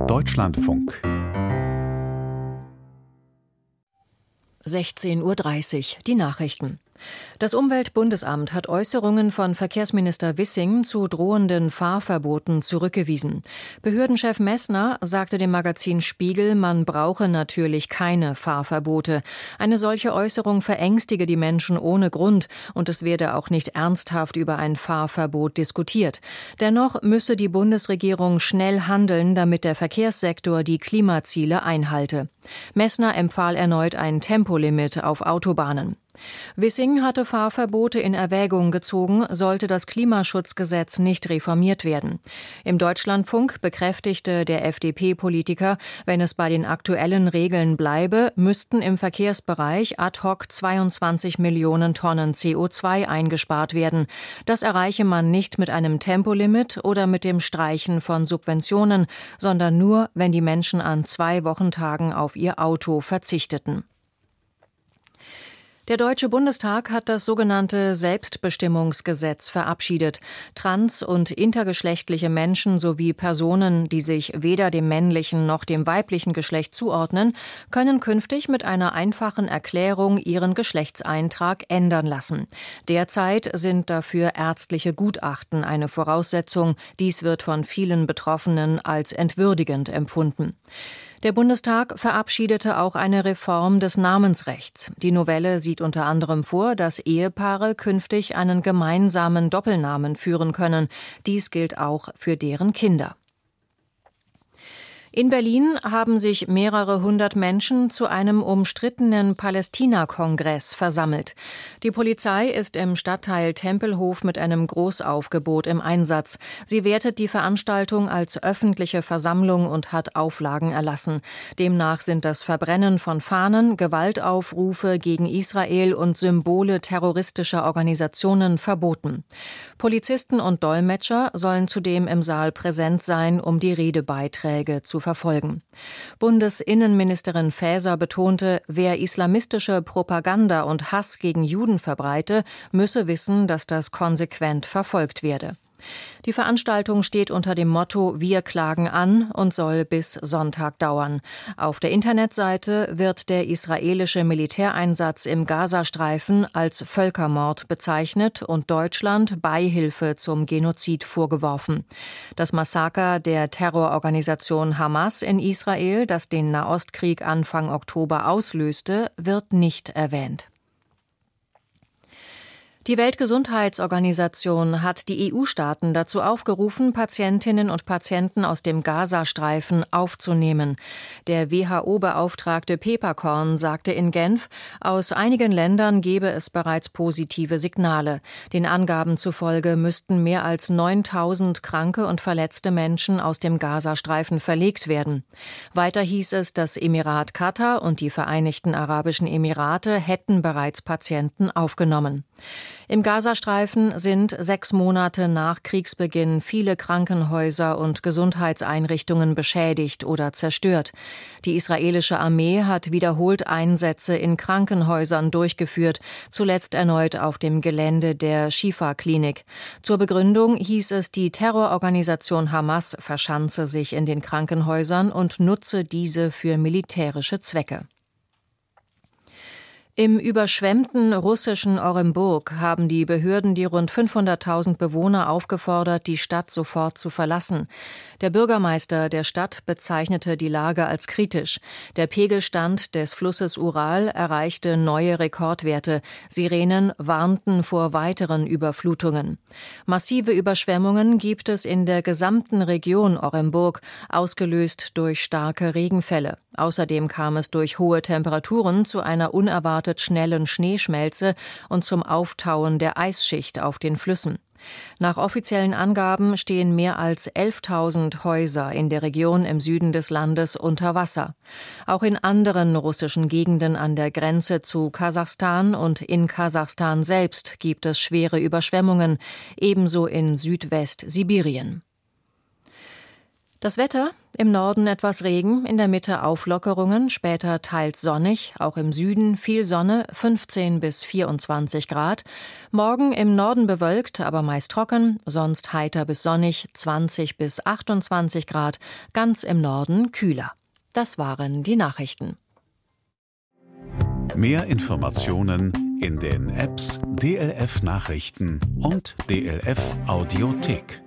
Deutschlandfunk 16:30 Uhr, die Nachrichten. Das Umweltbundesamt hat Äußerungen von Verkehrsminister Wissing zu drohenden Fahrverboten zurückgewiesen. Behördenchef Messner sagte dem Magazin Spiegel, man brauche natürlich keine Fahrverbote. Eine solche Äußerung verängstige die Menschen ohne Grund und es werde auch nicht ernsthaft über ein Fahrverbot diskutiert. Dennoch müsse die Bundesregierung schnell handeln, damit der Verkehrssektor die Klimaziele einhalte. Messner empfahl erneut ein Tempolimit auf Autobahnen. Wissing hatte Fahrverbote in Erwägung gezogen, sollte das Klimaschutzgesetz nicht reformiert werden. Im Deutschlandfunk bekräftigte der FDP-Politiker, wenn es bei den aktuellen Regeln bleibe, müssten im Verkehrsbereich ad hoc 22 Millionen Tonnen CO2 eingespart werden. Das erreiche man nicht mit einem Tempolimit oder mit dem Streichen von Subventionen, sondern nur, wenn die Menschen an 2 Wochentagen auf ihr Auto verzichteten. Der Deutsche Bundestag hat das sogenannte Selbstbestimmungsgesetz verabschiedet. Trans- und intergeschlechtliche Menschen sowie Personen, die sich weder dem männlichen noch dem weiblichen Geschlecht zuordnen, können künftig mit einer einfachen Erklärung ihren Geschlechtseintrag ändern lassen. Derzeit sind dafür ärztliche Gutachten eine Voraussetzung. Dies wird von vielen Betroffenen als entwürdigend empfunden. Der Bundestag verabschiedete auch eine Reform des Namensrechts. Die Novelle sieht unter anderem vor, dass Ehepaare künftig einen gemeinsamen Doppelnamen führen können. Dies gilt auch für deren Kinder. In Berlin haben sich mehrere hundert Menschen zu einem umstrittenen Palästina-Kongress versammelt. Die Polizei ist im Stadtteil Tempelhof mit einem Großaufgebot im Einsatz. Sie wertet die Veranstaltung als öffentliche Versammlung und hat Auflagen erlassen. Demnach sind das Verbrennen von Fahnen, Gewaltaufrufe gegen Israel und Symbole terroristischer Organisationen verboten. Polizisten und Dolmetscher sollen zudem im Saal präsent sein, um die Redebeiträge zu verfolgen. Bundesinnenministerin Faeser betonte, wer islamistische Propaganda und Hass gegen Juden verbreite, müsse wissen, dass das konsequent verfolgt werde. Die Veranstaltung steht unter dem Motto Wir klagen an und soll bis Sonntag dauern. Auf der Internetseite wird der israelische Militäreinsatz im Gazastreifen als Völkermord bezeichnet und Deutschland Beihilfe zum Genozid vorgeworfen. Das Massaker der Terrororganisation Hamas in Israel, das den Nahostkrieg Anfang Oktober auslöste, wird nicht erwähnt. Die Weltgesundheitsorganisation hat die EU-Staaten dazu aufgerufen, Patientinnen und Patienten aus dem Gazastreifen aufzunehmen. Der WHO-Beauftragte Peeperkorn sagte in Genf, aus einigen Ländern gebe es bereits positive Signale. Den Angaben zufolge müssten mehr als 9.000 kranke und verletzte Menschen aus dem Gazastreifen verlegt werden. Weiter hieß es, das Emirat Katar und die Vereinigten Arabischen Emirate hätten bereits Patienten aufgenommen. Im Gazastreifen sind 6 Monate nach Kriegsbeginn viele Krankenhäuser und Gesundheitseinrichtungen beschädigt oder zerstört. Die israelische Armee hat wiederholt Einsätze in Krankenhäusern durchgeführt, zuletzt erneut auf dem Gelände der Shifa-Klinik. Zur Begründung hieß es, die Terrororganisation Hamas verschanze sich in den Krankenhäusern und nutze diese für militärische Zwecke. Im überschwemmten russischen Oremburg haben die Behörden die rund 500.000 Bewohner aufgefordert, die Stadt sofort zu verlassen. Der Bürgermeister der Stadt bezeichnete die Lage als kritisch. Der Pegelstand des Flusses Ural erreichte neue Rekordwerte. Sirenen warnten vor weiteren Überflutungen. Massive Überschwemmungen gibt es in der gesamten Region Oremburg, ausgelöst durch starke Regenfälle. Außerdem kam es durch hohe Temperaturen zu einer unerwartet schnellen Schneeschmelze und zum Auftauen der Eisschicht auf den Flüssen. Nach offiziellen Angaben stehen mehr als 11.000 Häuser in der Region im Süden des Landes unter Wasser. Auch in anderen russischen Gegenden an der Grenze zu Kasachstan und in Kasachstan selbst gibt es schwere Überschwemmungen, ebenso in Südwestsibirien. Das Wetter: im Norden etwas Regen, in der Mitte Auflockerungen, später teils sonnig, auch im Süden viel Sonne, 15 bis 24 Grad. Morgen im Norden bewölkt, aber meist trocken, sonst heiter bis sonnig, 20 bis 28 Grad, ganz im Norden kühler. Das waren die Nachrichten. Mehr Informationen in den Apps DLF Nachrichten und DLF Audiothek.